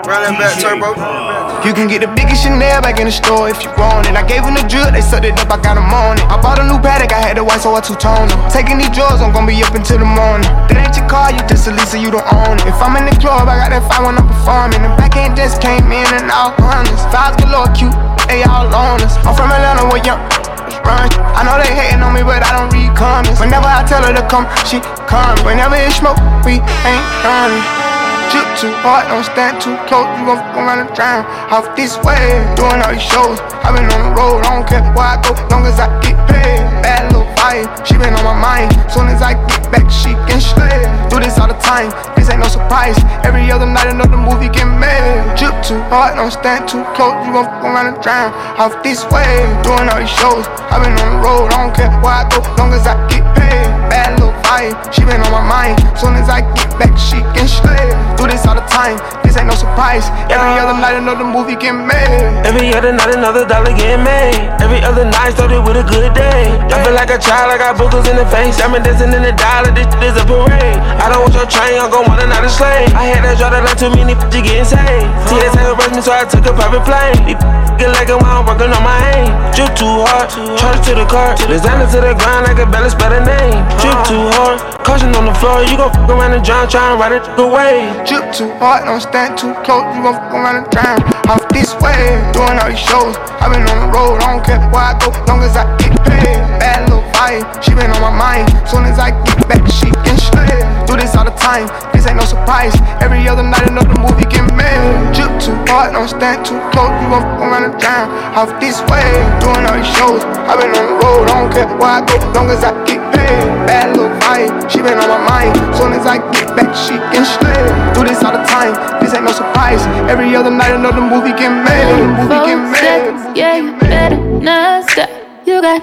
Run that back, turbo. You can get the biggest Chanel back in the store if you want it. I gave them the drip, they sucked it up, I got them on it. I bought a new Patek, I had the white, so I two-toned them. Taking these drugs, I'm gon' be up until the morning. That ain't your car, you just a Lisa, you don't own it. If I'm in the club, I got that fire when I'm performing. The backhand just came in and all honest. Fives galore cute, they all on us. I'm from Atlanta where young run. I know they hating on me, but I don't read comments. Whenever I tell her to come, she comes. Whenever it's smoke, we ain't running. Drip too hard, don't stand too close. You gon' fuck around and drown off this way. Doing all these shows, I been on the road. I don't care where I go, long as I get paid. Bad little vibe, she been on my mind. Soon as I get back, she can slay. Do this all the time, this ain't no surprise. Every other night another movie get made. Drip too hard, don't stand too close. You gon' fuck around and drown off this way. Doing all these shows, I been on the road. I don't care where I go, long as I get paid. Bad little vibe, she been on my mind. Soon as I get back, she can slay. Do this all the time, this ain't no surprise. Every other night another movie get made. Every other night another dollar get made. Every other night started with a good day. I feel like a child, I got boogers in the face. I'm dancing in the dollar, this shit is a parade. I don't want your train, I'm gon' want another slave. I had that draw that like too many you getting saved. TSA arrest me, so I took a private plane. These get like it while I'm working on my aim. Drip too hard, charge to the car. Designer to the ground, I can barely spell the name. Drip too hard, caution on the floor. You gon' fuck around and drown, try and ride it away. Drip too hard, don't stand too close. You gon' fuck around and drown off this way. Doing all these shows, I been on the road. I don't care where I go, long as I get paid. Bad little vibe, she been on my mind. Soon as I get back, she can slay. Do this all the time, this ain't no surprise. Every other night another movie get made. Drip too hard, don't stand too close. You gon' fuck around and drown off this way. Doing all these shows, I been on the road. I don't care where I go, long as I get paid. Bad little vibe, she been on my mind. Soon as I get back, she can slay. Do this all the time, this ain't no surprise. Every other night another movie get made. Seconds, yeah, you better not stop. You got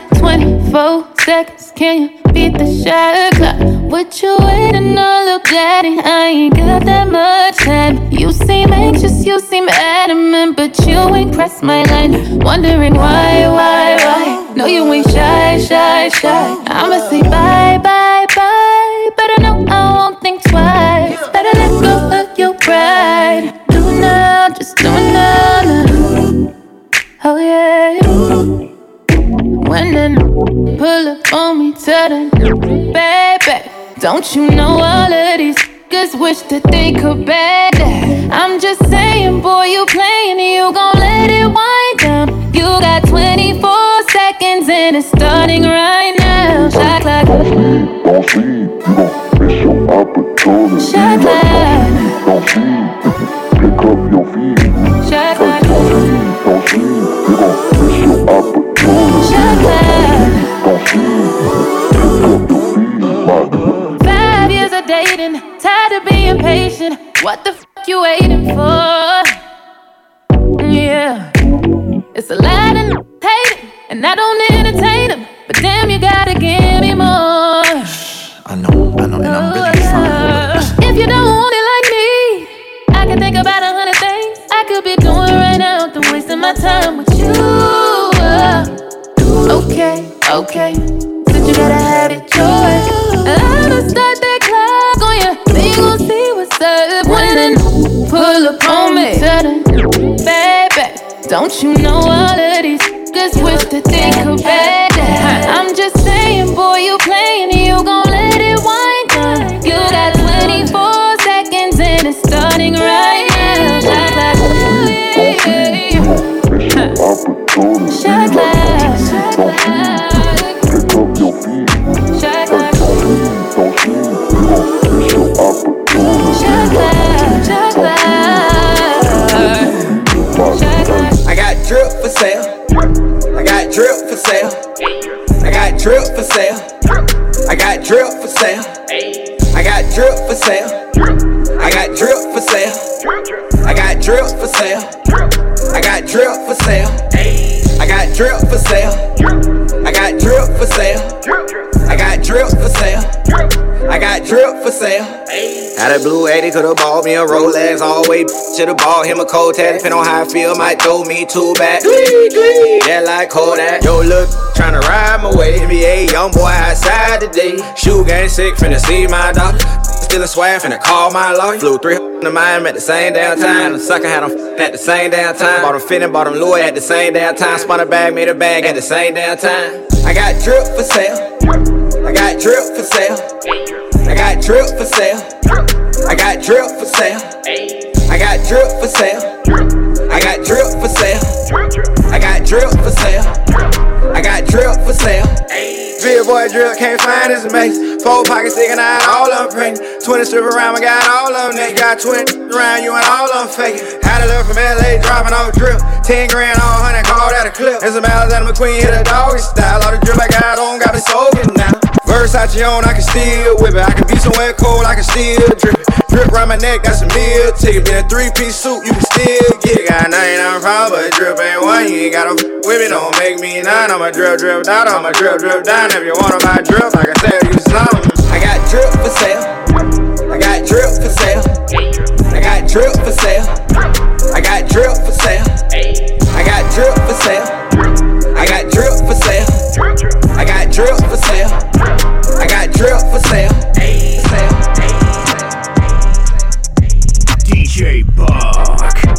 24 seconds, can you beat the shot clock? What you waiting on, little daddy? I ain't got that much time. You seem anxious, you seem adamant, but you ain't pressed my line. Wondering why? No, you ain't shy. I'ma say bye. Better know I won't think twice. Better let go of your pride. Do it now, just do it now. Oh yeah. When then pull up on me, tell them, baby, don't you know all of these niggas wish that they could bag that? I'm just saying, boy, you playing, you gon' let it wind down. You got 24 seconds and it's starting right now. Shot clock. Don't see, you gon' miss your opportunity. Shot clock. Don't see, pick up your feet. Shot clock. Don't see, you gon' miss your opportunity. Shot clock. Don't see, pick up your feet. 5 years of dating, tired of being patient. What the fuck you waiting for? Yeah, it's a lot of hating, and I don't entertain them. But damn, you gotta give me more. I know, and I'm really trying. If you don't want it like me, I can think about 100 things I could be doing right now. Than wasting my time with you. Okay, since you gotta have it your way, I'ma start that clock on you. Then you gon' see what's up when then pull up on me. Tell them, baby, don't you know all of these niggas wish that they could bag that? I'm just saying, boy, you playing, you gon' let it wind down. You got 24 seconds and it's starting right now. Shot clock. Shot clock. Pick up your feet. Shot clock. Don't see, you gon' miss your opportunity. Shot clock. Shot clock. I got drip for sale. I got drip for sale. I got drip for sale. I got drip for sale. I got drip for sale. I got drip for sale. I got drip for sale. I got drip for sale. I got drip for sale. I got drip for sale. I got drip for sale. I got drip for sale. Had a blue 80, could've bought me a Rolex. Always should've bought him a cold tag. Depending on how I feel, might throw me two back. Yeah, like Kodak. Yo, look, tryna ride my way. NBA young boy outside today. Shoe game sick, finna see my doctor. stealing swag, finna call my lawyer. Flew 300 to Miami at the same damn time. The sucker had them at the same damn time. Bought them fitting, bought them Louis at the same damn time. Spun a bag, made a bag at the same damn time. I got drip for sale. I got drip for sale. I got drip for sale. I got drip for sale. I got drip for sale. I got drip for sale. I got drip for sale. I got drip for sale. Real boy drip, can't find his mates. 4 pockets sticking out, all of them pregnant. 20 strip around, I got all of them naked. Got 20 around you and all of them fake. Had a look from LA, dropping off drip. 10 grand on 100, call that a clip. And some Alexander McQueen hit a doggy style. All the drip I got on, got me soaking now. Versace on, I can still whip it. I can be somewhere cold, I can still drip it. Drip around my neck, got some meal ticket. Been a 3-piece suit, you can still get it. Got 99 problems, but drip ain't one. You ain't gotta with me, don't make me none. I'ma drip down, I'ma drip down. If you wanna buy drip, I can tell you some. I got drip for sale. I got drip for sale. I got drip for sale. I got drip for sale. I got drip for sale. I got drip for sale. I got drip for sale. I got drip for sale. DJ Buck.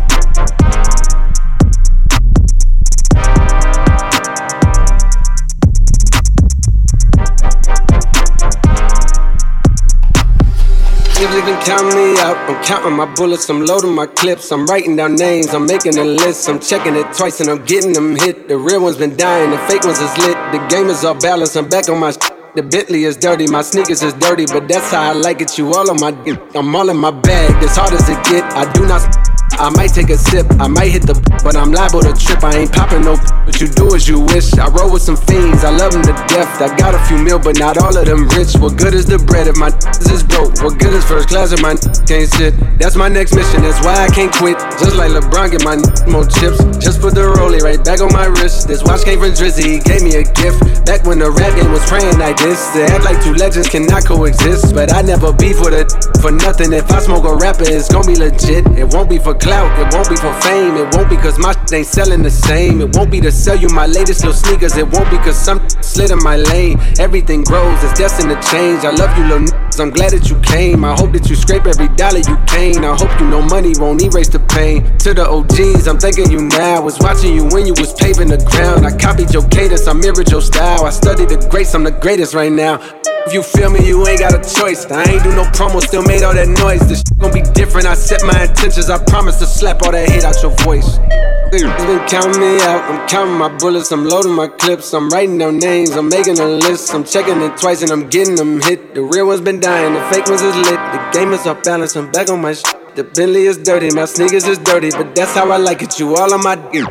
You can count me out, I'm counting my bullets, I'm loading my clips, I'm writing down names, I'm making a list, I'm checking it twice and I'm getting them hit. The real ones been dying, the fake ones is lit, the game is off balance, I'm back on my the Bentley is dirty, my sneakers is dirty, but that's how I like it, you all on my dick, I'm all in my bag, as hard as it get, I do not I might take a sip, I might hit the but I'm liable to trip, I ain't popping no what you do as you wish, I roll with some fiends, I love them to death, I got a few mil, but not all of them rich, what good is the bread if my is broke, what good is first class if my can't sit, that's my next mission, that's why I can't quit, just like LeBron get my more chips, just put the rollie right back on my wrist, this watch came from Drizzy, he gave me a gift, back when the rap game was praying like this, they act like two legends cannot coexist, but I never beef with it for nothing, if I smoke a rapper, it's gonna be legit, it won't be for clout, it won't be for fame, it won't be cause my shit ain't selling the same, it won't be to sell you my latest little sneakers, it won't be cause some slid in my lane, everything grows, it's destined to change, I love you little niggas, I'm glad that you came, I hope that you scrape every dollar you can, I hope you know money won't erase the pain, to the OGs, I'm thanking you now, I was watching you when you was paving the ground, I copied your cadence, I mirrored your style, I studied the greats, I'm the greatest right now. If you feel me, you ain't got a choice. I ain't do no promo, still made all that noise. This shit gon' be different, I set my intentions. I promise to slap all that hate out your voice. You've been counting me out, I'm counting my bullets, I'm loading my clips, I'm writing down names, I'm making a list, I'm checking it twice and I'm getting them hit. The real ones been dying, the fake ones is lit, the game is off balance, I'm back on my shit. The Bentley is dirty, my sneakers is dirty, but that's how I like it, you all on my dick.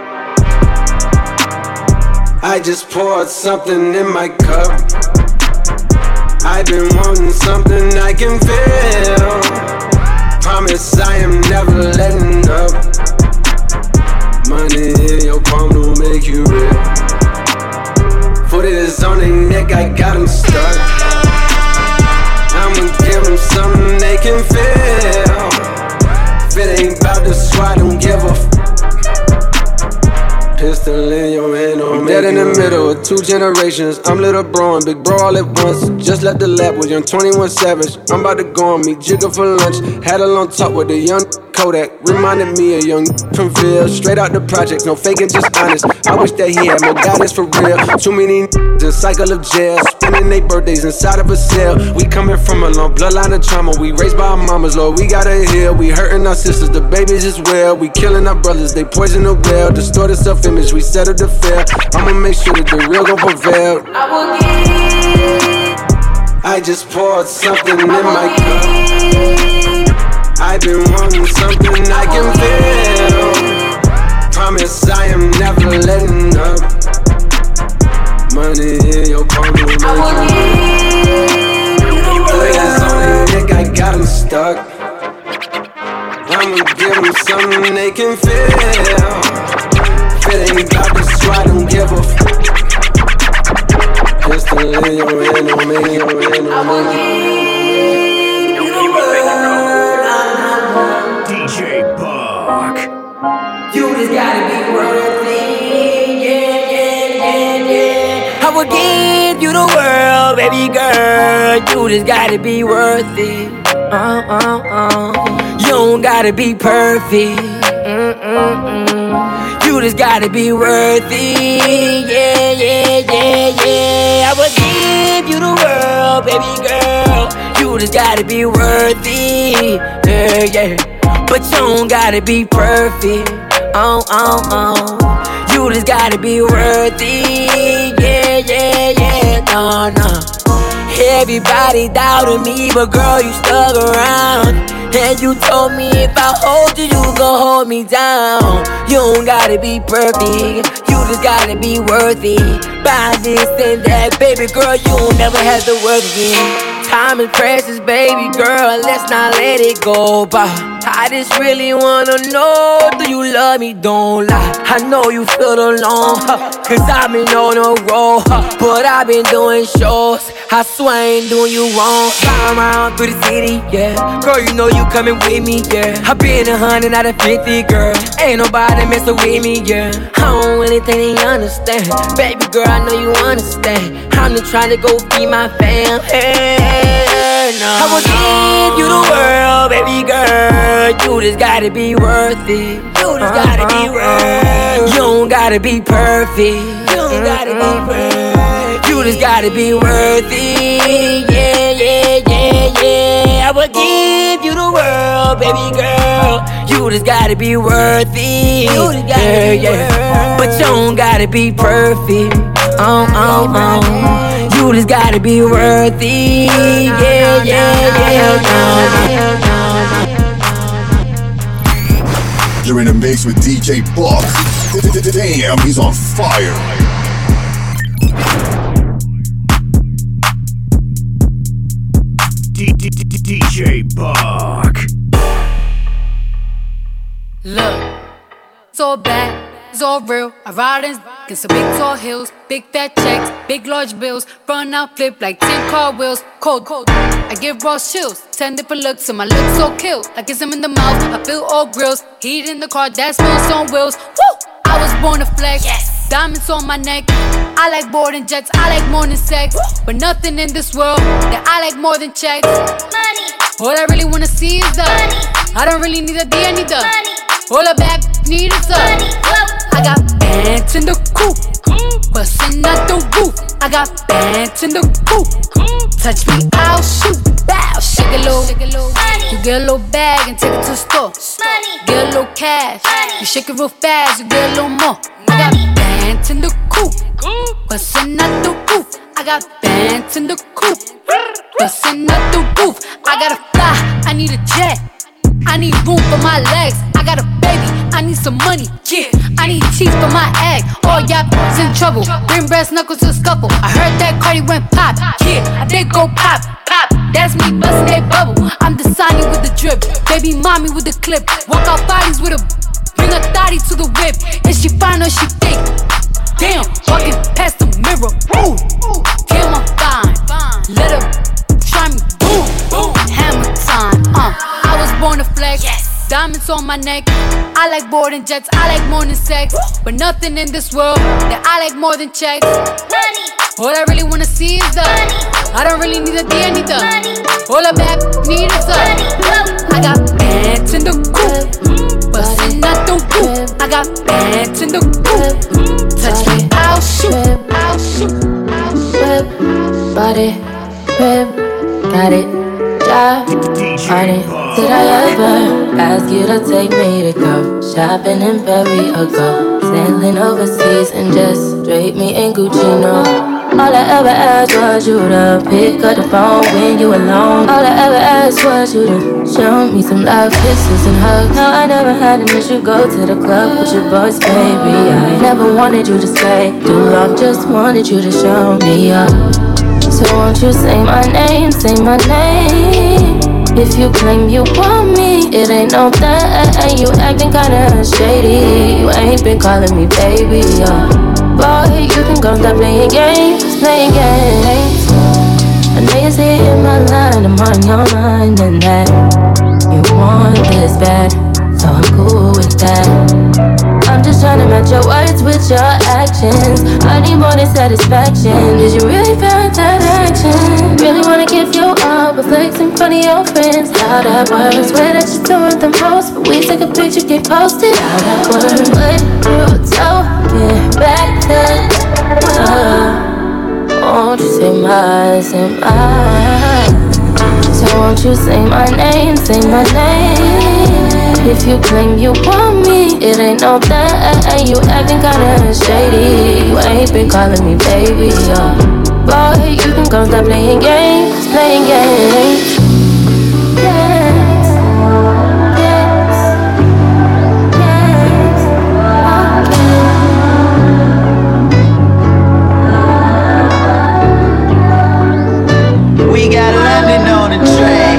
I just poured something in my cup, I've been wanting something I can feel. Promise I am never letting up. Money in your palm don't make you real. Foot is on their neck, I got them stuck. I'ma give them something they can feel. If it ain't about the swat, don't give a f. Pistol in your hand, I'm dead in the middle of two generations. I'm little bro and big bro all at once. Just left the lab with young 21 Savage. I'm about to go on me Jigger for lunch. Had a long talk with a young Kodak. Reminded me of young from Ville. Straight out the project, no faking, just honest. I wish that he had more guidance for real. Too many in cycle of jail. Spending their birthdays inside of a cell. We coming from a long bloodline of trauma. We raised by our mamas, Lord, we gotta heal. We hurting our sisters, the babies as well. We killing our brothers, they poison the well. Distorted self-image, we settle the fair. I'ma make sure that the real gon' prevail. I will give. I just poured something in my cup. I've been wanting something I can feel. Promise I am never letting up. Money in your palm will make you real. Players on their neck, I got them stuck. I'ma give them something they can feel. If it ain't about the swat, don't give a f. Just to lay your hand on me, your hand on me. DJ Buck. You just gotta be worth it, yeah, yeah, yeah, yeah, yeah. I will give you the world, baby. baby girl, you just gotta be worth it. You don't gotta be perfect. You just gotta be worth it. Yeah, yeah, yeah, yeah. I would give you the world, baby girl. You just gotta be worth it. Yeah, yeah. But you don't gotta be perfect. You just gotta be worth it. Yeah, yeah, yeah. No, no. Everybody doubted me, but girl, you stuck around. And you told me if I hold you, you gon' hold me down. You don't gotta be perfect, you just gotta be worthy. Buy this and that, baby girl, you don't never have to work again. Time is precious, baby girl, let's not let it go by. I just really wanna know, do you love me? Don't lie. I know you feel alone, cause I've been on a roll, but I've been doing shows. I swear I ain't doing you wrong. Fly around through the city, yeah. Girl, you know you coming with me, yeah. I been 100 out of 50, girl. Ain't nobody messing with me, yeah. I don't really think they understand. Baby girl, I know you understand. I'm just trying to go feed my fam. Hey, no, I will give you the world, baby girl. You just gotta be worth it. You just gotta be worth it. You don't gotta be perfect. You don't gotta be perfect. You just gotta be worth it. Yeah, yeah, yeah, yeah. I will give you the world, baby girl. You just gotta be worth it. You just gotta be worth it. But you don't gotta be perfect. You just gotta be worth it. Yeah, yeah, yeah. You're in a mix with DJ Buck. Damn, he's on fire. DJ Buck. Look, it's all bad, it's all real. I ride in some big tall hills, big fat checks, big large bills. Run out, flip like 10 car wheels. Cold, cold. I give raw chills, 10 different looks, and my lips so kill. Like it's them in the mouth, I feel all grills. Heat in the car, that smells on wheels. Woo! I was born to flex. Yes. Diamonds on my neck. I like boarding jets, I like more than sex. But nothing in this world that I like more than checks. Money. All I really wanna see is the money. I don't really need a D, I need the money. All I back need is the money. I got bands in the coop, bustin' out the roof. I got bands in the coop. Touch me, I'll shoot. Bow, shake a little. You get a little bag and take it to the store. Get a little cash. You shake it real fast, you get a little more. I got bands in the coop, bustin' out the roof. I got bands in the coop, bustin' out the roof. I gotta fly, I need a jet. I need room for my legs. I got a baby, I need some money. Yeah, I need teeth for my egg. All y'all b****s in trouble. Bring brass knuckles to scuffle. I heard that Cardi went pop. Yeah, I did go pop, pop. That's me bustin' that bubble. I'm the Sonny with the drip, baby mommy with the clip. Walk out bodies with a bring a thotty to the whip. Is she fine or she thick? Damn, walking past the mirror. Ooh, damn, I'm fine. Let her try me. Boom, boom, hammer time. I was born to flex. Yes. Diamonds on my neck. I like boarding jets, I like more than sex. But nothing in this world that I like more than checks. Money. All I really wanna see is the money. I don't really need a D, I need the money. All I back need is the money. I got bands in the coop, bustin' out the roof. I got bands in the coop. Touch me, I'll shoot. I'll shoot. Whip, body, whip, got it. Drive, honey. Did I ever ask you to take me to go shopping in Paris or go sailing overseas and just drape me in Gucci? No. All I ever asked was you to pick up the phone when you alone. All I ever asked was you to show me some love, kisses and hugs. No, I never had to miss you go to the club with your boys, baby. I never wanted you to stay too long, just wanted you to show me up. So won't you say my name, say my name. If you claim you want me, it ain't no thing. You acting kinda shady. You ain't been calling me baby, boy, you can go stop playing games, playing games. I know you see it in my line, I'm on your mind, and that you want this bad, so I'm cool with that. I'm just trying to match your words with your actions. I need more than satisfaction. Did you really feel that action? flicks in front of your friends. How that works? Swear that you're doing the most, but we take a picture, get posted. How that works? What you talking back then? Won't you say my, so won't you say my name, say my name. If you claim you want me, it ain't no that. You acting kinda shady. You ain't been calling me baby, boy, you can come stop playing games, playing games. Yes, yes, yes, okay. We got London on the track.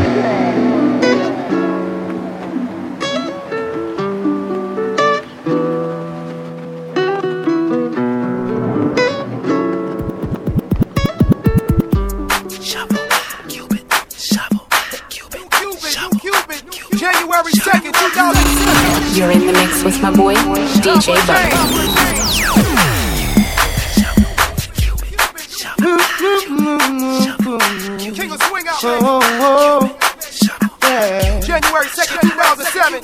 You're in the mix with my boy, DJ Buck. King of Swing Out. Yeah. January 2nd, 2007.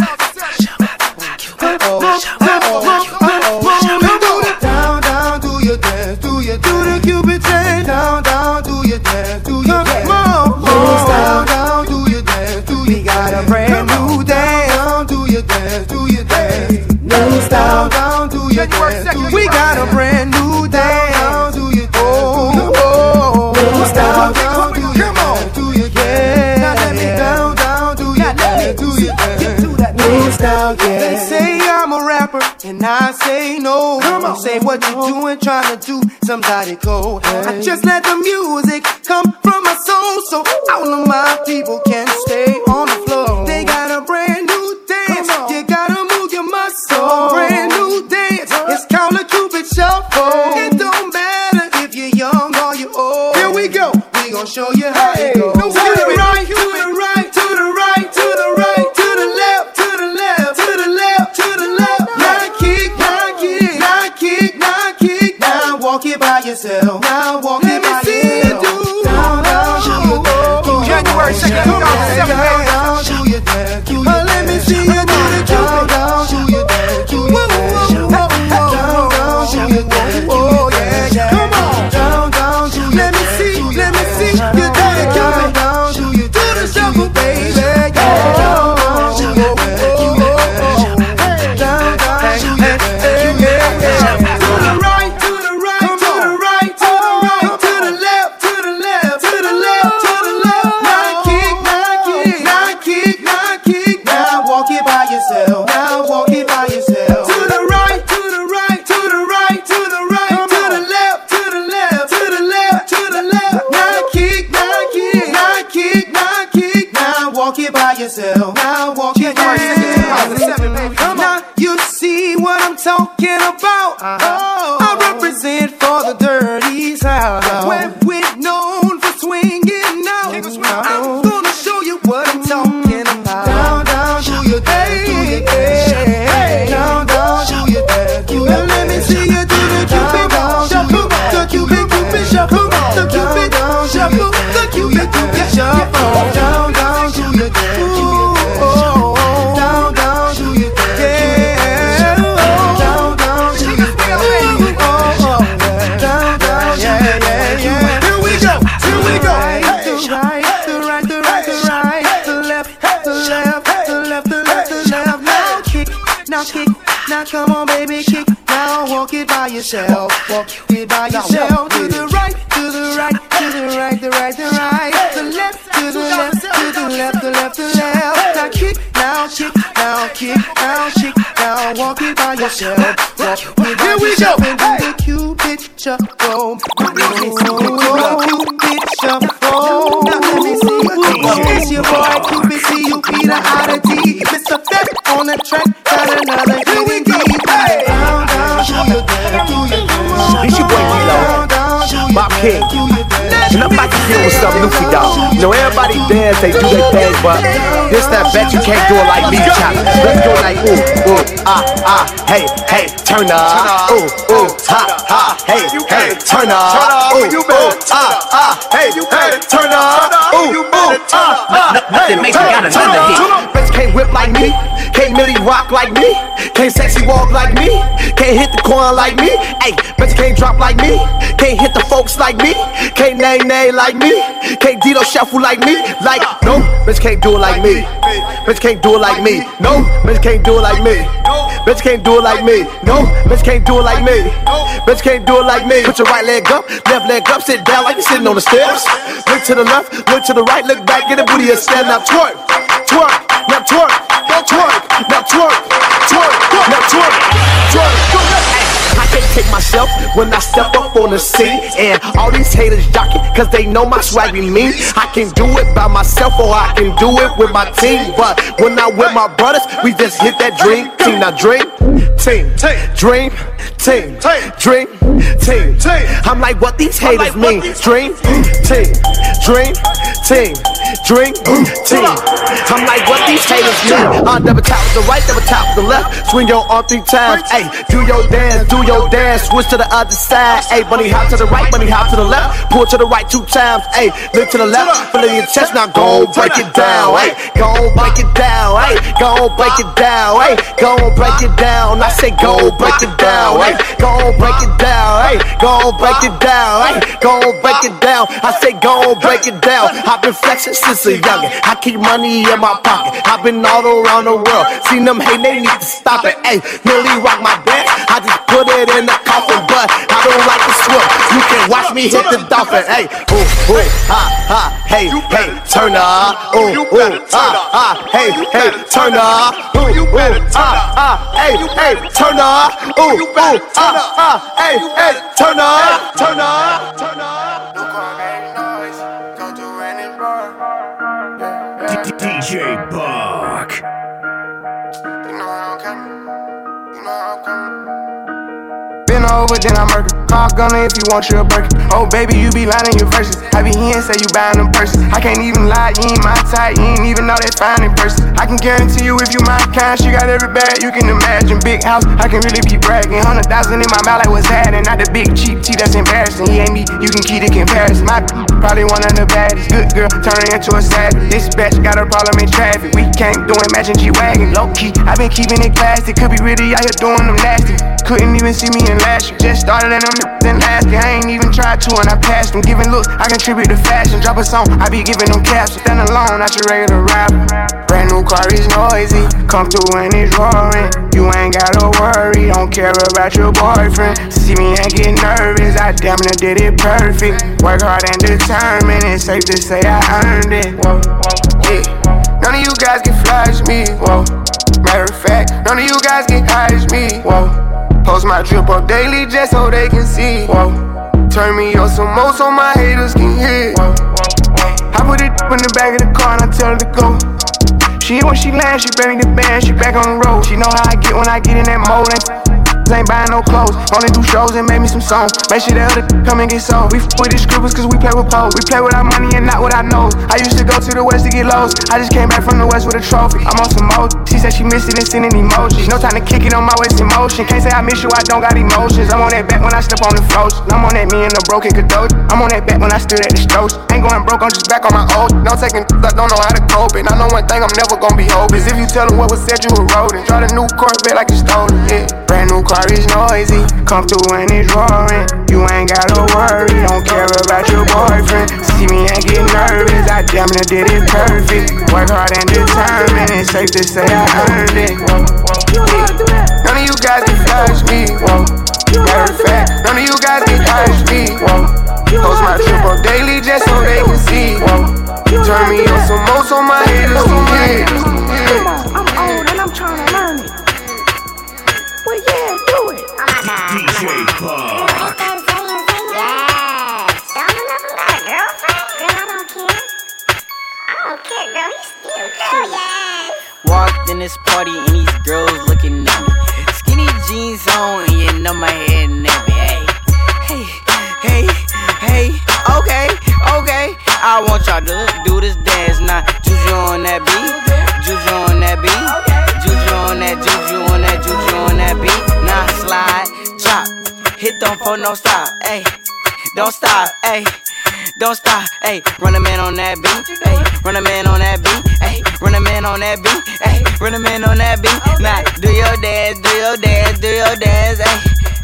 Down, down, do your dance, do the Cupid dance. Down, down, do your dance, do your dance. Down, down, do your dance, do your dance. We got a brand new dance. Down, do your dance, do your dance. New style, down, do your dance. We got a brand new dance. Down, do your dance. New style, down, do your dance, do your dance. Now let me down, down, do your dance, do your dance. New style, yeah. They say I'm a rapper, and I say no. Come on, say what you doing, trying to do somebody cold. I just let the music come from my soul, so all of my people can stay on the floor. They got a brand new dance, you gotta move your muscle. Brand new dance, it's called a Cupid Shuffle. It don't matter if you're young or you're old. Here we go, we gon' show you how it goes. To the right, to the right, to the right, to the right, to the left, to the left, to the left, to the left. Now kick, now kick, now kick, now kick. Now walk it by yourself. Now walk it by yourself. Down, down, January 2nd, 2007. Down, do your dance. Let me see you do the Cupid. Down, do your dance. Down, do your dance. Oh yeah, yeah. Come on. Down, down, let me see you do the Cupid. Down, do your dance. Do the shuffle, baby. Now walk it by yourself. Now you see what I'm talking about. I represent for the dirty South, where we're known for swinging out. I'm gonna show you what I'm talking about. Down, down, do your dance. Down, down, do your dance. Let me see you do the Cupid shuffle. The Cupid, Cupid shuffle. The Cupid shuffle. The Cupid, Cupid shuffle. Down, down, do your dance. Now come on, baby, kick. Now walk it by yourself. Walk it by yourself. To the right, to the right, to the right, the right, the right. The left, to the left, to the left, the left, the left. Now kick, now kick, now kick, now kick. Now walk it by yourself. Walk it by yourself. And do the Cupid shuffle. Cupid shuffle. Now let me see you. It's your boy Cupid, see you be the oddity. Mr. Fat on the track, got another hit indeed. Down, down, do your dance, do your dance. It's your boy Kilo, Bob King. And I'm about to deal with something new for y'all. You know, everybody dance, they do their thing, but this that bet you can't do it like me, chop. Let's go like ooh, ooh, hey, hey, turn up. Ooh, ooh, ha, hey, hey, turn up. Ooh, ooh, hey, hey, turn up. Ooh, ooh, rock like me, can't sexy walk like me, can't hit the corner like me. Hey, bet you can't drop like me, can't hit the folks like me, can't nay like me, can't Dito shuffle like me. Like no, bitch can't do it like me, bitch can't do it like me. No, bitch can't do it like me, bitch can't do it like me. No, bitch can't do it like me, bitch can't do it like me. Put your right leg up, left leg up, sit down like you're sitting on the stairs. Look to the left, look to the right, look back, get the booty and stand up, twerk, twerk, now twerk, twerk, now twerk, twerk, now twerk, twerk, go ahead. I can't take myself when I step up on the scene. And all these haters jockey, cause they know my swag be mean. I can do it by myself or I can do it with my team. But when I'm with my brothers, we just hit that dream team. Now dream team, dream team, dream team. I'm like what these haters mean. Dream team, dream team, dream team. I'm like what these haters mean. Double tap with the right, double tap with the left. Swing your arm 3 times. Hey, do your dance, do your dance. Switch to the other side. Hey, bunny hop to the right, bunny hop to the left. Pull to the right 2 times. Hey, look to the left, fill in your chest. Now go break it down. Hey, go break it down. Hey, go break it down. Hey, go break it down. I say go break it down. Hey, go break it down. Hey, go break it down. Hey, go break it down. I say go break it down. I've been flexing since a youngin'. I keep money in my pocket. I've been all around the world. Seen them hate, they need to stop it. Hey, Millie rock my dance. I just put it in the coffin, but I don't like to swim. You can watch me hit the dolphin. Hey, ooh, ooh, hey, hey, turn up. Ooh, ooh, hey, hey, turn up. Ooh, ooh, hey, hey, turn up. Ooh, ooh, hey, hey, turn up, turn up, turn up. DJ Buck. You know how I'm coming. You know how I'm coming. Been over, then I murder. Call gunner if you want your burger. Oh baby, you be lying in your verses. I be here and say you buying them purses. I can't even lie, you ain't my type. You ain't even know that fine in person. I can guarantee you if you my kind, she got every bag you can imagine. Big house, I can really be bragging. 100,000 in my mouth like what's happening. Not the big cheap tea that's embarrassing. He ain't me, you can keep the comparison. My probably one of the baddest. Good girl, turning into a savage. This bitch got a problem in traffic. We can't do Imagine G-Wagon. Low key, I been keeping it classy. Could be really out here doing them nasty. Couldn't even see me in last year. Just started in them then last year. I ain't even tried to and I passed them. Giving looks, I contribute to fashion. Drop a song, I be giving them caps. Stand alone, not your regular rapper. Brand new car is noisy. Come through and it's roaring. You ain't gotta worry, don't care about your boyfriend. See me and get nervous, I damn near did it perfect. Work hard and determined, it's safe to say I earned it. Whoa, yeah. None of you guys can flash me. Whoa. Matter of fact, none of you guys can hide me. Whoa. Post my drip up daily just so they can see. Whoa. Turn me up some more so my haters can hear. Whoa. I put it in the back of the car and I tell her to go. She when she lands, she bring me the band, she back on the road. She know how I get when I get in that mode. Ain't buying no clothes, only do shows and make me some songs. Make sure the other come and get sold. We with these scribbles cause we play with pose. We play with our money and not with our nose. I used to go to the west to get lows. I just came back from the west with a trophy. I'm on some mode. She said she missed it and sending emojis. No time to kick it on my waist in motion. Can't say I miss you, I don't got emotions. I'm on that back when I step on the floats. I'm on that me and the broken cadoge. I'm on that back when I stood at the strokes. Ain't going broke, I'm just back on my old. No taking I don't know how to cope. And I know one thing I'm never gonna be hopeless. If you tell them what was said, you were rodent. Drive a new Corvette like you stole it, yeah. Brand new car is noisy. Come through and it's roaring. You ain't gotta worry, don't care about your boyfriend. See me and get nervous, I damn near did it perfect. Work hard and determined, it's safe to say I earned it. Yeah. None of you guys can flash me. Whoa. Matter of fact, none of you guys can hide me. Whoa. Post my trip up daily just so they can see. Whoa. Turn me on some more so my haters can hear. Come on, I'm old and I'm trying to learn it. Well, yeah, do it. DJ Buck. Yes. Don't you know who got a girlfriend? Girl, I don't care. I don't care, girl. He's still girl, yes. Walked in this party and these girls looking at me. Skinny jeans on and you know my head nappy. Hey, hey, hey, hey. Okay, okay. I want y'all to do this dance now. Juju on that beat, juju on that beat, juju on that, juju on that, juju on that beat. Now slide, drop, hit them for no stop, ayy. Don't stop, ayy. don't stop, ayy. Run a man on that beat, ayy. Run a man on that beat, ayy. Run a man on that beat, ayy. Run a man on that beat. Now do your dance, do your dance, do your dance, ayy.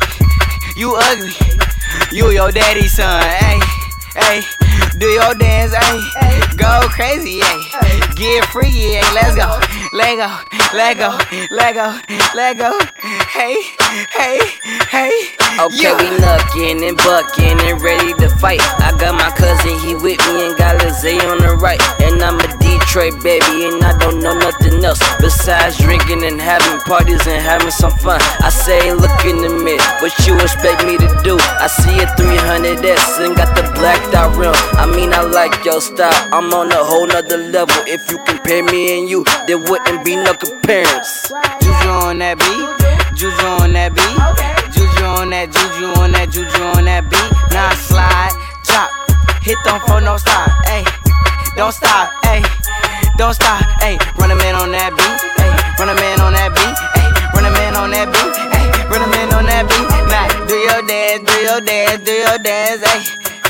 You ugly, you your daddy's son, ayy, ayy. Do your dance, ayy. Go crazy, ayy. Get freaky, ayy. Let's go, let go, let go, let go, let go. Hey, hey, hey. Okay, yeah. We knuckin' and buckin' and ready to fight. I got my cousin, he with me and got Lizzie on the right. And I'm a Detroit baby and I don't know nothing else besides drinking and having parties and having some fun. I say look in the mirror, what you expect me to do? I see a 300S and got the blacked out rim. I mean I like your style, I'm on a whole nother level. If you compare me and you, there wouldn't be no comparison. Juju on that beat, Juju on that beat, Juju on that, Juju on that, Juju on that beat. Now slide, chop, hit them for no stop, ayy. Don't stop, ayy. Don't stop, ayy. Run a man on that beat, ayy. Run a man on that beat, ayy. Run a man on that beat, ayy. Run a man on that beat. Now do your dance, do your dance, do your dance, ayy.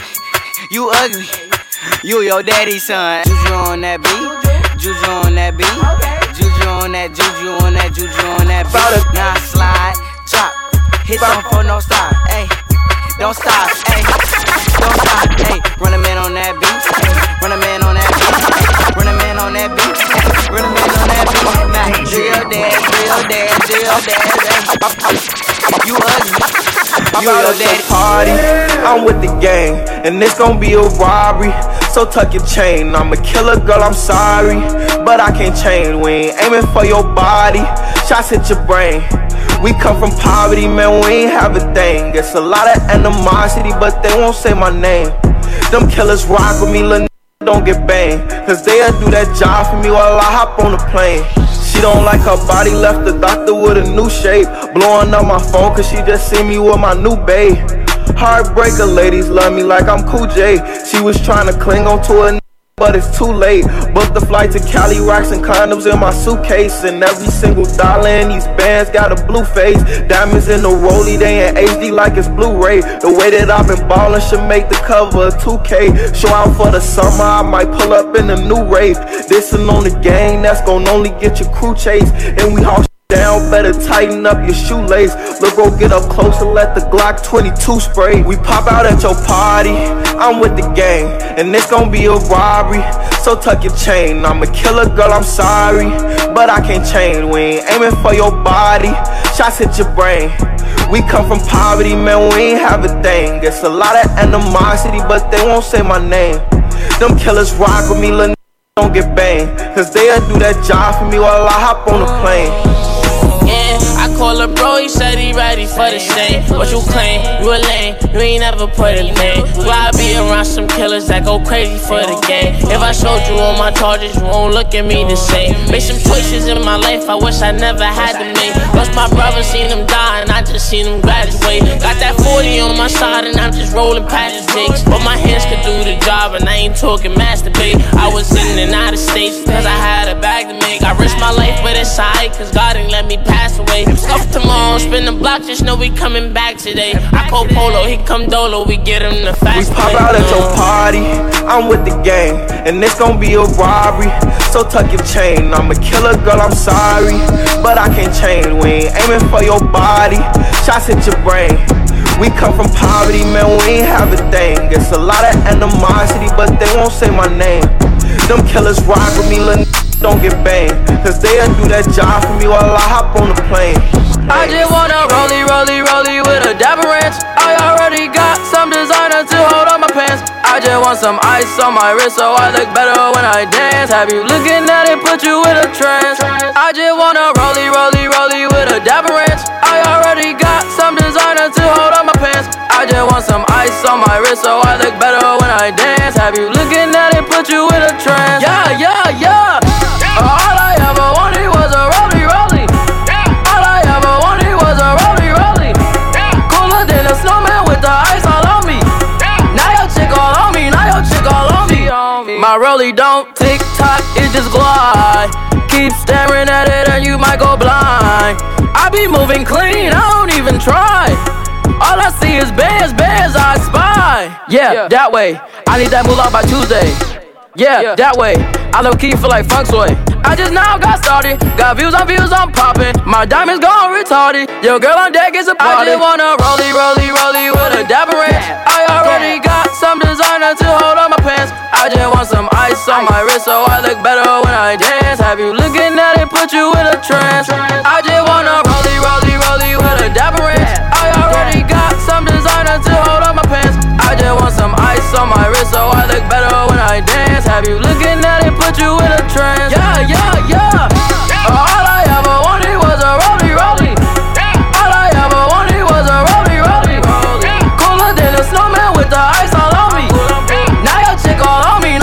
You ugly, you your daddy's son. Juju on that beat, Juju on that beat, Juju on that, Juju on that, Juju on that beat. Now slide, chop, hit them for no stop, ayy. Don't stop, ayy. Don't stop, ayy. Run a man on that beat, ayy. Run a man on that beat, run a man on that beat, ayy. Run a man on that beat. Now do your dance, do your dance, do your dance, ayy. You ugly. I'm out at the party, I'm with the gang, and it's gon' be a robbery. So tuck your chain, I'm a killer girl, I'm sorry, but I can't change. We ain't aiming for your body, shots hit your brain. We come from poverty, man, we ain't have a thing. It's a lot of animosity, but they won't say my name. Them killers rock with me, little don't get banged, cause they'll do that job for me while I hop on the plane. She don't like her body, left the doctor with a new shape. Blowing up my phone cause she just see me with my new babe. Heartbreaker ladies love me like I'm Cool J. She was trying to cling on to a but it's too late. Booked the flight to Cali, rocks and condoms in my suitcase. And every single dollar in these bands got a blue face. Diamonds in the rollie, they in HD like it's Blu-ray. The way that I've been ballin' should make the cover of 2K. Show out for the summer, I might pull up in a new rave. Dissin' on the gang, that's gon' only get your crew chased. And we haul down, better tighten up your shoelace. Look, go get up close and let the Glock 22 spray. We pop out at your party, I'm with the gang, and it's gon' be a robbery. So tuck your chain, I'm a killer girl, I'm sorry, but I can't change. We ain't aiming for your body, shots hit your brain. We come from poverty, man, we ain't have a thing. It's a lot of animosity, but they won't say my name. Them killers rock with me, little don't get banged, cause they'll do that job for me while I hop on the plane. I call a bro, he said he ready for the same. What you claim? You a lame, you ain't never put a name. Why I be around some killers that go crazy for the game? If I showed you all my charges, you won't look at me the same. Made some choices in my life I wish I never had to make. Lost my brother, seen him die, and I just seen him graduate. Got that 40 on my side, and I'm just rolling past the jakes. But my hands could do the job, and I ain't talking masturbate. I was in and out of states, cause I had a bag to make. I risked my life, but it's alright, cause God ain't let me pass away. Off tomorrow, spin the block, just know we coming back today. I call Polo, he come Dolo, we get him the fast. We pop out at your party, I'm with the gang, and it's gon' be a robbery. So tuck your chain, I'm a killer girl, I'm sorry, but I can't change. We ain't aiming for your body, shots hit your brain. We come from poverty, man, we ain't have a thing. It's a lot of animosity, but they won't say my name. Them killers rock with me, little don't get banged, cause they'll do that job for me while I hop on the plane. I just wanna rollie, rollie, rollie with a dapper ranch. I already got some designer to hold on my pants. I just want some ice on my wrist so I look better when I dance. Have you looking at it, put you in a trance. I just wanna rollie, rollie, rollie with a dapper ranch. I already got some designer to hold on my pants. I just want some ice on my wrist so I look better when I dance. Have you looking at it, put you in a trance. Yeah, yeah, yeah. All I ever wanted was a rollie, rollie. All I ever wanted was a rollie, rollie. Cooler than a snowman with the ice all on me. Now your chick all on me, now your chick all on me. My rollie don't tick tock, it just glide. Keep staring at it and you might go blind. I be moving clean, I don't even try. All I see is bands, I spy. Yeah, that way. I need that moolah by Tuesday. Yeah, that way. I low key feel like funk soy. I just now got started. Got views, I'm popping. My diamonds gone retarded. Your girl on deck is a party. I just wanna rollie with a dapper ranch. I already got some designer to hold on my pants. I just want some ice on my wrist so I look better when I dance. Have you looking at it, put you in a trance. I just wanna rollie with a dapper ranch. I already got some designer to hold on my pants. I just want some ice on my wrist so I look better when I dance. Have you looking at it, put you in a trance. Yeah. All I ever wanted was a rollie. All I ever wanted was a rollie. Cooler than a snowman with the ice all on me. Now your chick all on me.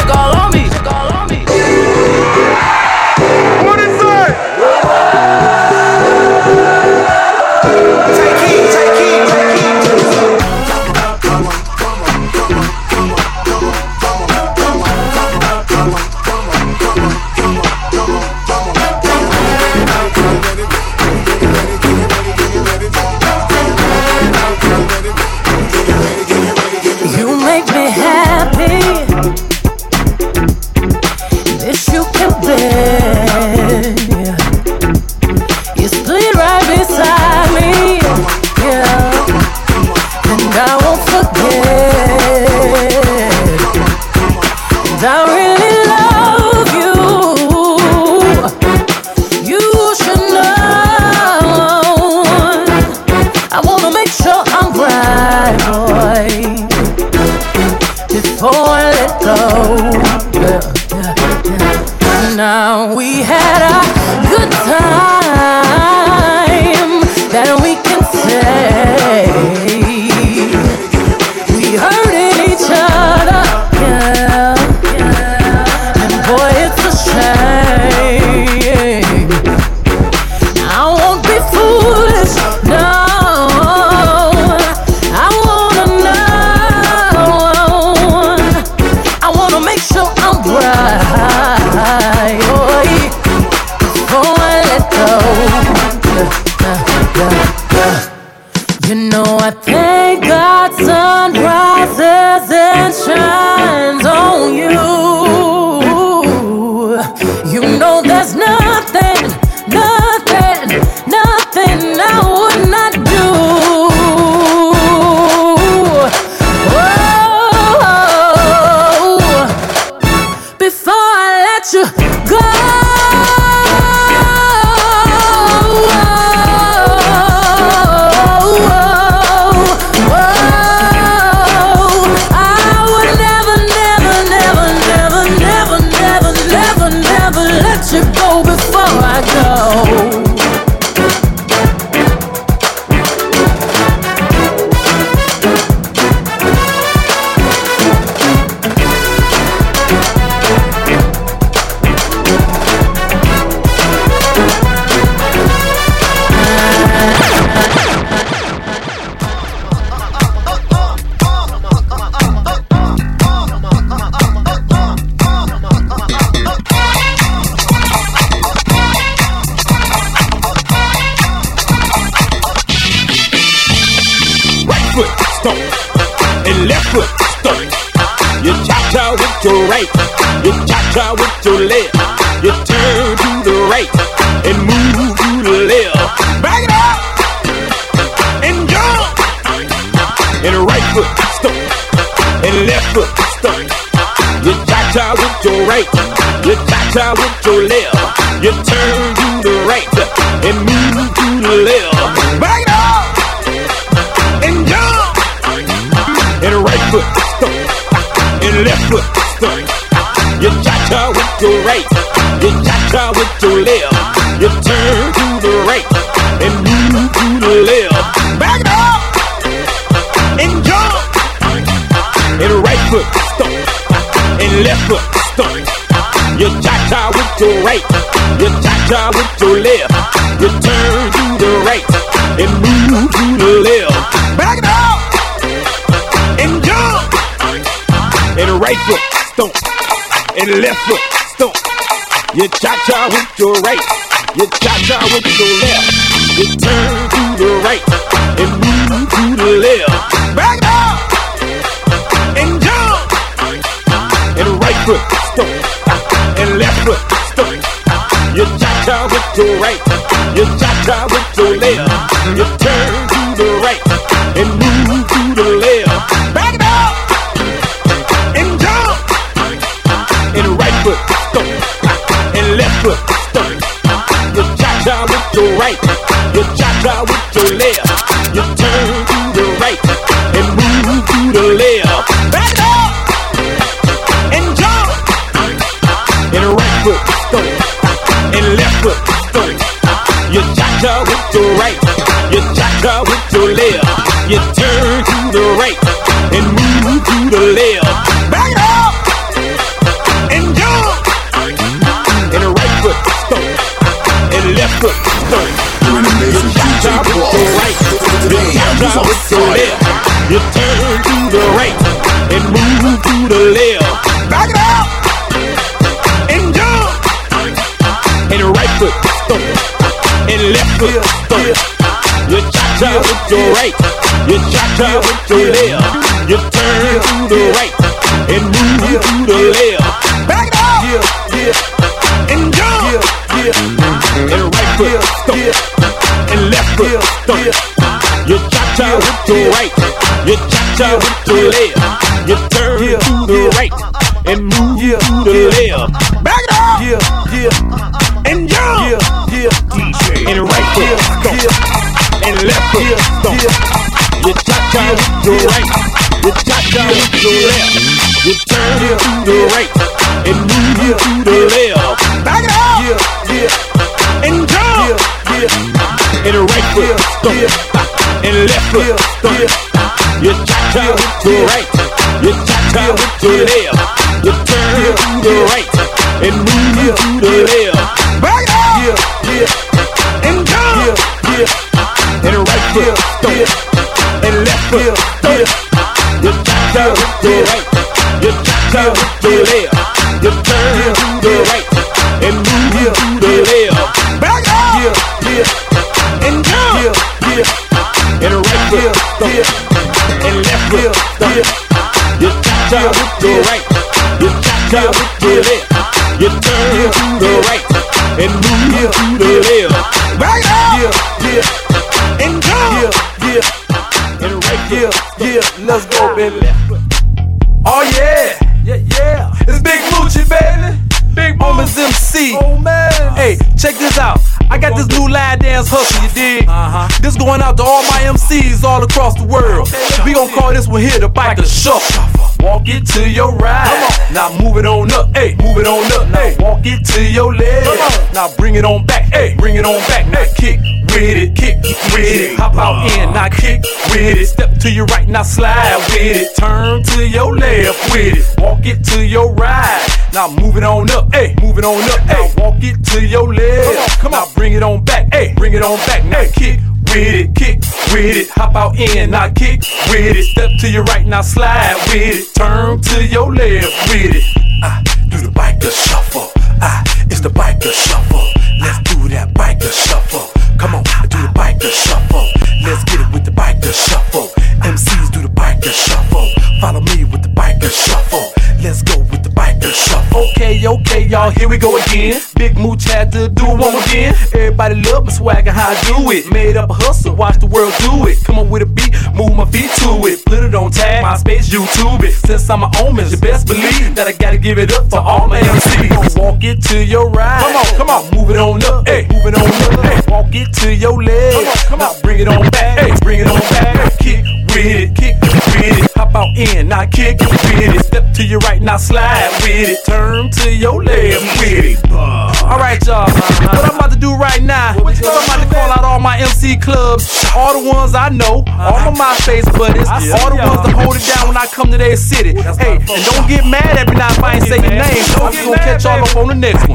What is that? Take heed. You make me happy. This you can bear. You stood right beside me, yeah, and I won't forget. And I really love you. You should know. I wanna make sure I'm right, boy, before I let go. Now we had a good time that we can say we hurted each other, yeah. And boy, it's a shame. I won't be foolish, no. I wanna know. I wanna make sure I'm right, boy, before I let go. You know I thank God sun rises and shines on you. You know there's nothing I would not do. Oh, before I let you go. I would never let you go before I go. And left foot stomp. You cha-cha with your right, you cha-cha with your left. You turn to the right and move to the left. Back it up and jump. And right foot stomp and left foot stomp. You cha-cha with your right, you cha-cha with your left. You turn to the right and move to the left. Back it up and jump. And right foot stomp, and left foot stomp. You cha-cha with your right, you cha-cha with your left. You turn to the right and move to the left. Back it up and jump. And right foot stomp, and left foot stomp. You cha-cha with your right, you cha-cha with your left. You turn to the right and move to the left. Back it up and jump. And right foot stomp, and left foot stomp. You cha-cha with your right, you cha-cha with your left. You turn to the right and move to the left. Back it up and jump. And right foot stomp and left foot stomp. You cha-cha with your right, you cha-cha with your left. You turn to the right and move to the left. Back it up and jump. And right foot stomp and left foot stomp. You cha-cha with your right, you cha-cha with your left. You turn to the right and move to the left. Back it up and jump. And right foot stomp and left foot stomp. You cha-cha with your right, you cha-cha with your left. You turn to the right and move to the left. Back it up and jump. And right foot stomp and left foot stomp. You cha-cha with your right, you cha-cha with your left. You turn to the right and move to the left. Back it up and jump. And right foot stomp and left foot stomp. You cha-cha with your right, you cha-cha with your left. You turn to the right and move to the left. Back it up and jump. And right foot stomp and left foot stomp. You cha-cha with your right, you cha-cha with your left. You turn to the right and move to the left. Back it up and jump. And right foot stomp and left foot stomp. You cha-cha with your right, you cha-cha with your left. You turn to the right and move to the left. Back it up and jump. And right foot stomp and left foot stomp. You cha-cha with your right, you cha-cha with your left. You turn to the right and move to the left. Back it up and jump. And right foot stomp and left foot stomp. You cha-cha with your right, you cha-cha with your left. You turn to the right and move to the left. Back it up and jump. And right foot stomp and left foot stomp. You cha-cha with your right, you cha-cha with your left. You turn to the right and move to the left. Back it up and jump. And right foot, let's go, baby. Oh yeah, it's Big Moochie, baby. Big Boomers MC. Oh man, hey, check this out. I got this new line dance hustle, you dig? This going out to all my MCs all across the world. We gon' call this one here the biker shuffle. Walk it to your right, now move it on up, hey, move it on up, hey. Walk it to your left, now bring it on back, hey, bring it on back. Now kick with it, kick with it. Hop out in, now kick with it. Step to your right, now slide with it. Turn to your left with it. Walk it to your right, now move it on up, hey, move it on up, hey. Walk it to your left, come on, now bring it on back, hey, bring it on back. Now kick with it, kick with it. Hop out in, now kick with it. Step to your right, now slide with it. Turn to your left with it. Do the biker shuffle. It's the biker shuffle. Let's do that biker shuffle. Come on, do the biker shuffle. Let's get it with the biker shuffle. MCs do the biker shuffle. Follow me with the biker shuffle. Let's go with the biker shuffle. Okay, y'all, here we go again. Big Mooch had to do it one again. Everybody love my swag and how I do it. Made up a hustle, watch the world do it. Come on with a beat, move my feet to it. Put it on tag, MySpace, YouTube it. Since I'm an omen, you best believe that I gotta give it up for all my MCs. Walk it to your right. Come on, move it on up, hey, move it on up, hey. Walk it to your left. Now bring it on back, hey, bring it on back. Kick with it, kick with it. Hop out in, now kick with it. Step to your right, now slide with it. Turn to your left with it. Alright, y'all. What I'm about to do right now is I'm about to call out all my MC clubs, all the ones I know, all my MySpace buddies, all the ones that hold it down when I come to their city. Hey, and don't get mad at me now if I ain't say your name. I'm gonna catch y'all up on the next one.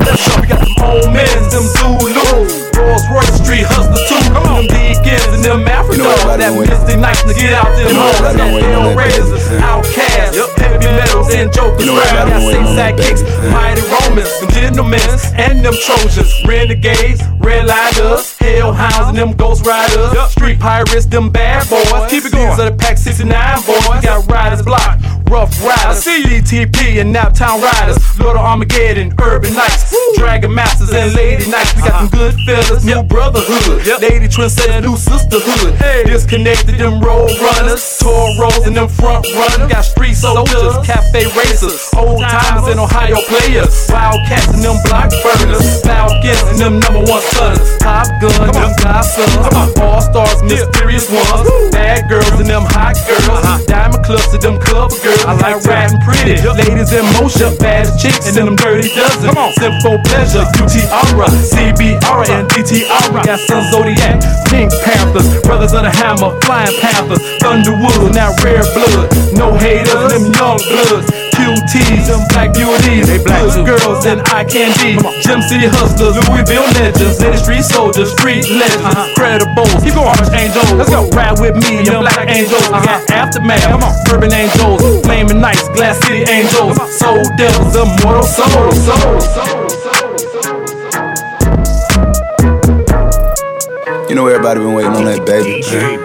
got some old men, them Zulus, Rolls Royce Street hustlers too. Come on, them Deacons and them Africans, that Misty Nights to get out them hoes. Got L Razors, Outcasts, heavy metals and jokers. Got zigzag kicks, mighty Romans, them gentlemen and them Trojans, renegades, red lighters, hellhounds and them ghost riders, street pirates, them bad boys. Keep it going. Of the Pack 69 boys, we got Riders Block, Rough Riders, DTP and Naptown Riders, Lord of Armageddon, Urban Knights, Dragon Masters and Lady Knights. We got them good fellas, new brotherhood, Lady Trendsetter, new sisterhood. Disconnected them road runners, Toros and them front runners. Got street soldiers, cafe racers, old timers and Ohio players, Wildcats and them block burners, Falcons and them #1 stunners, Top Gun, them Godsons, All Stars, mysterious ones, bad girls and them hot girls, diamond clubs and them cover girls. I like riding pretty, ladies in motion, bad chicks and them dirty dozen. Simple pleasure, UTR, CBR and DTR. Got Sun Zodiac, Pink Panthers, Brothers of the Hammer, Flying Panthers, Thunderwood, now Rare Blood. No haters, them young bloods, QTs, them black beauties, they black girls and eye candy. Gym City hustlers, Louisville legends, Lady Street soldiers, street legends, credibles. Keep going, Orange Angels. Let's go. Ride with me, them black angels. We got Aftermath, Urban Angels, Flaming Knights, Glass City Angels, Soul Devils, Immortal Souls. You know everybody been waiting on that baby.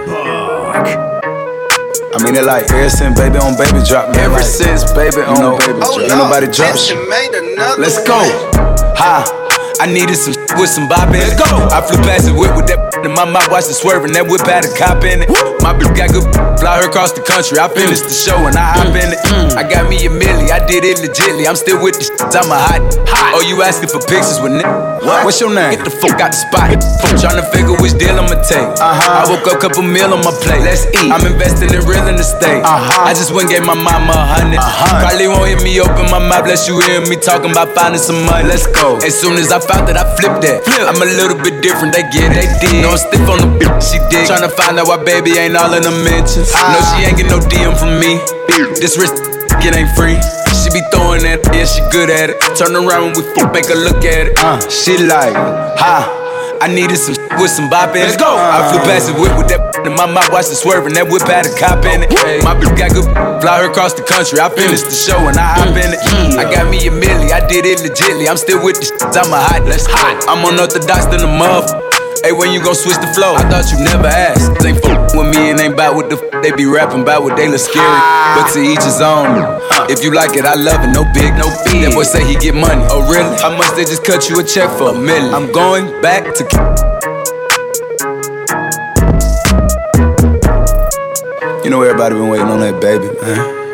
I mean, it like ever since baby on baby drop, man. Ever since baby on baby drop, ain't nobody drop shit. Let's go. Ha. I needed some with some bop in it. Let's go. I flew past the whip with that in my mouth, watched it swerving. That whip had a cop in it. My bitch got good, fly her across the country. I finished the show and I hop in it. I got me a milli, I did it legitly. I'm still with the I'm a hot. Oh, you asking for pictures with What's your name? Get the fuck out the spot. Trying to figure which deal I'ma take. I woke up, couple meal on my plate. Let's eat. I'm investing in real estate. I just went and gave my mama 100. Probably won't hear me open my mouth unless you hear me talking about finding some money. Let's go. As soon as I found that, I flipped that. I'm a little bit different, they get it. They did. No, I'm stiff on the bitch, she did. Tryna find out why baby ain't all in the mentions. No, she ain't get no DM from me. This wrist, it ain't free. She be throwing that, yeah, she good at it. Turn around when we make her look at it. She like, I needed some with some bop in it. Let's go. I flew past the whip with that in my mouth, watched it swerving. That whip had a cop in it. My bitch got good, fly her across the country. I finished the show and I hop in it. I got me a milli, I did it legitly. I'm still with the I'm a hot, let's hot. I'm unorthodox than a muff. Hey, when you gon' switch the flow? I thought you never asked. They f with me and ain't bout what the they be rapping about what they look scary. But to each his own. If you like it, I love it. No big, no fee. That boy say he get money. Oh really? How much they just cut you a check for? $1 million. I'm going back to. You know everybody been waiting on that baby, man.